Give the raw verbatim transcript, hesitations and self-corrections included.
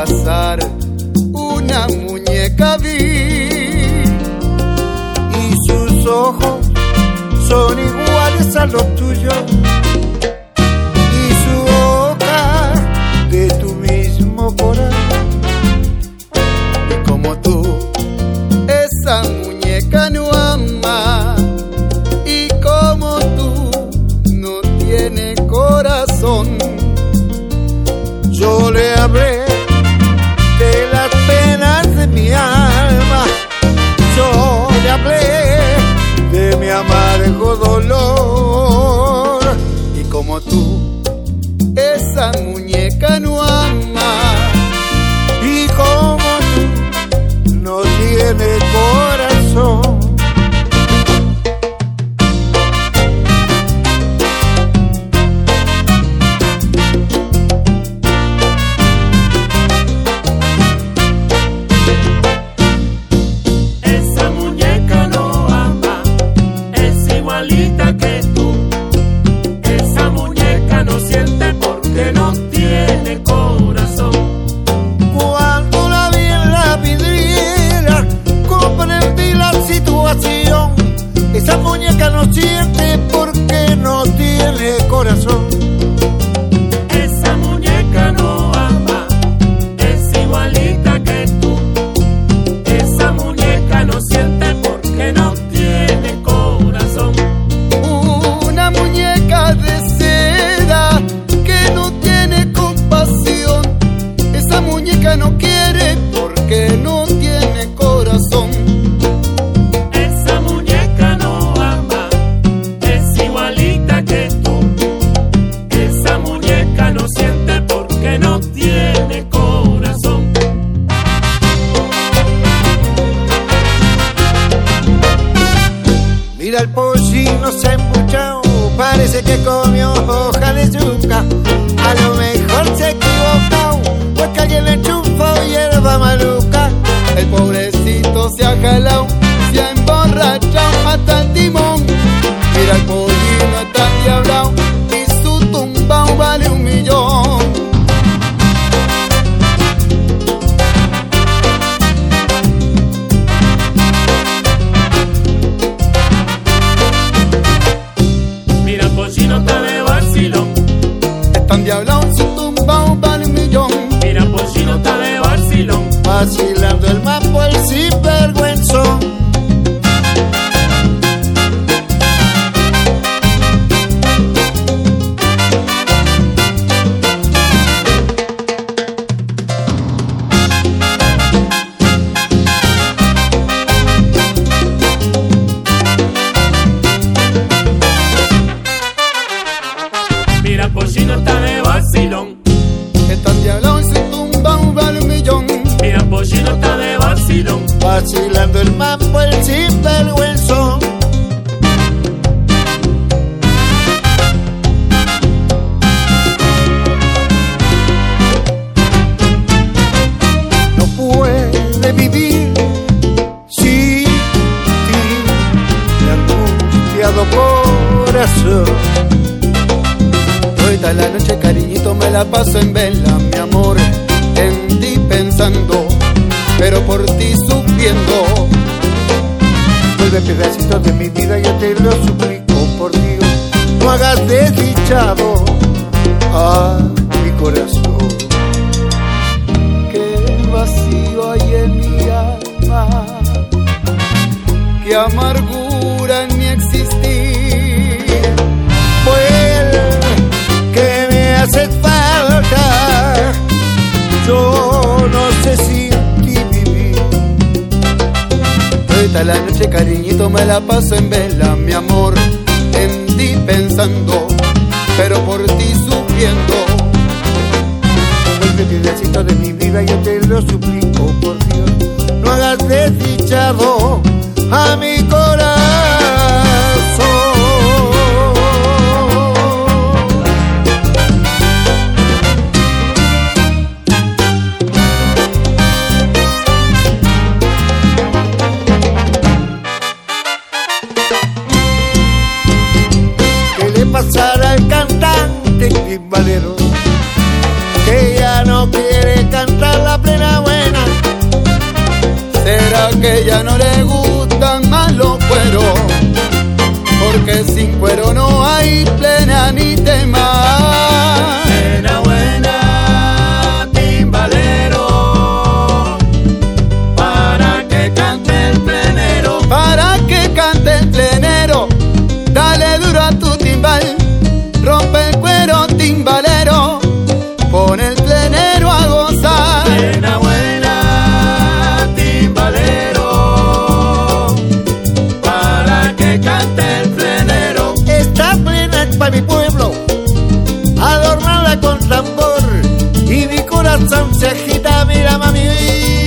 pasar una muñeca vi y sus ojos son iguales a los tuyos y su boca de tu mismo corazón. Y como tú, esa muñeca no ama, y como tú, no tiene corazón. Yo le hablé de las penas de mi alma, yo le hablé de mi amargo dolor, y como tú, esa muñeca no ama, y como tú, no tiene corazón. Que tú, esa muñeca no siente porque no tiene corazón. Cuando la vi en la vidriera, comprendí la situación. Esa muñeca no siente porque no tiene corazón. Esa muñeca no ama, es igualita que tú. Esa muñeca no siente porque no tiene corazón. Una muñeca de seda que no tiene compasión. Esa muñeca no quiere porque no tiene corazón. Esa muñeca no ama, es igualita que tú. Esa muñeca no siente porque no tiene corazón. Mira el pollino se ha embuchado, parece que comió hoja de yuca. A lo mejor se ha equivocado, porque alguien le enchufó hierba maluca. El pobrecito se ha jalado, se ha emborrachado hasta el timón. Mira el pollino está endiablado y su tumbao vale un millón. Mira el pollino está de vacilón, Está endiablado, su tumbao vale un millón. mira el pollino está de vacilón. Vacilando el mambo el sinvergüenzón. Mira el pollino está de vacilón, Está endiablado y su tumbao vale un millón. mira el pollino está de vacilón. Vacilando el mambo el sinvergüenzón. No puede vivir sin ti, mi angustiado corazón. Toda la noche, cariñito, me la paso en vela, mi amor, en ti pensando, pero por ti sufriendo. Vuelve pedacito de mi vida, yo te lo suplico, por Dios, no hagas desdichado a mi corazón. Qué vacío hay en mi alma, qué amargura en mi existir. Vuelve que me hace falta, yo no sé sin ti vivir. Toda la noche, cariñito, me la paso en vela, mi amor, en ti pensando, pero por ti sufriendo. Vuelve pedacito de mi vida, yo te lo suplico, por Dios, no hagas desdichado a mi corazón. Pasar al cantante timbalero que ya no quiere cantar la ella no le gustan más los cueros, porque sin cuero no hay plena ni tema. Buena, buena, timbalero, para que cante el plenero. Para que cante el plenero, dale duro a tu timbal, rompe el cuero timbalero, pon el plenero a gozar. Buena, buena, timbalero, para que cante el plenero. Esta plena es para mi pueblo, adornarla con tambor, y mi corazón se agita, mira mami.